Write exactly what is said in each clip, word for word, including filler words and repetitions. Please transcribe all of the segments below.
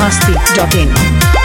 masti dot in.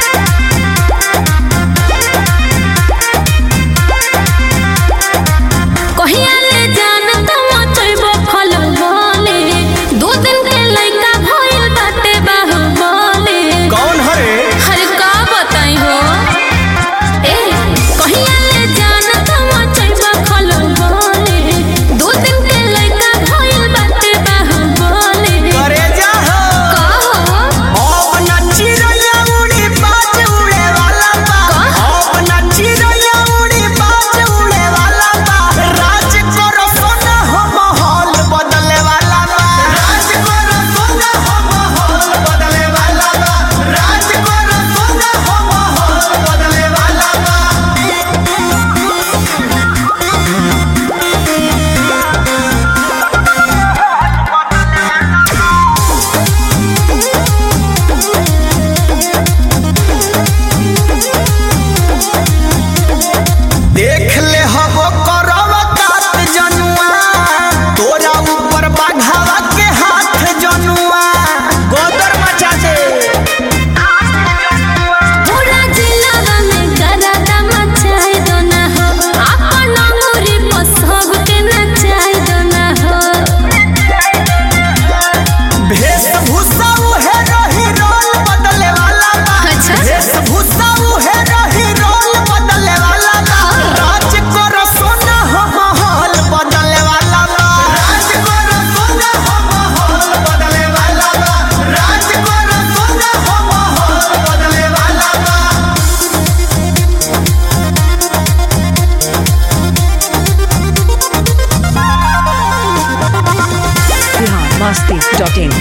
masti dot in.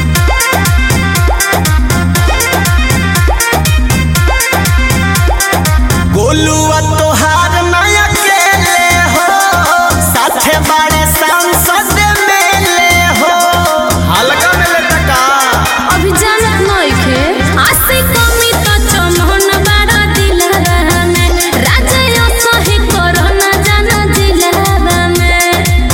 गोलुआ तोहार नया केले हो साथे बड़े सांसद मेले हो हल्का मेले टका अभी जानत नहीं खे आसे कमी तो चमन बड़ा दिलवा में राजा यो सही कोरोना जाना दिलवा में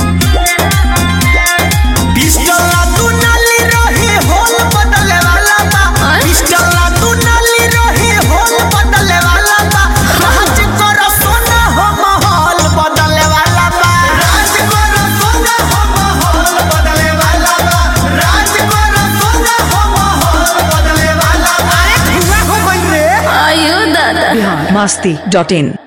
पिस्टल तू नाली रही होल बदले वाला बा पिस्टल तू नाली रही होल बदले वाला बा राज करो सोना हो माहौल बदले वाला बा राज करो सोना हो माहौल बदले वाला बा राज करो सोना हो माहौल बदले वाला बा अरे धुआं हो गई रे आयो दादा masti dot in.